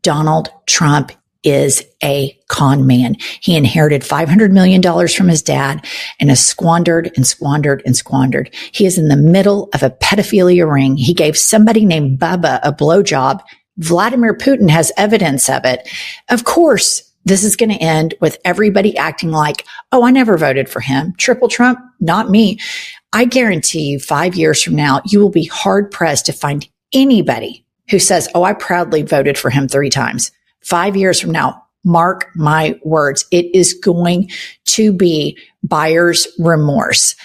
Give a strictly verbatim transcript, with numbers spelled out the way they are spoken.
Donald Trump is a con man. He inherited five hundred million dollars from his dad and has squandered and squandered and squandered. He is in the middle of a pedophilia ring. He gave somebody named Bubba a blowjob. Vladimir Putin has evidence of it. Of course, this is going to end with everybody acting like, oh, I never voted for him. Triple Trump, not me. I guarantee you five years from now, you will be hard pressed to find anybody who says, oh, I proudly voted for him three times. Five years from now, mark my words, it is going to be buyer's remorse.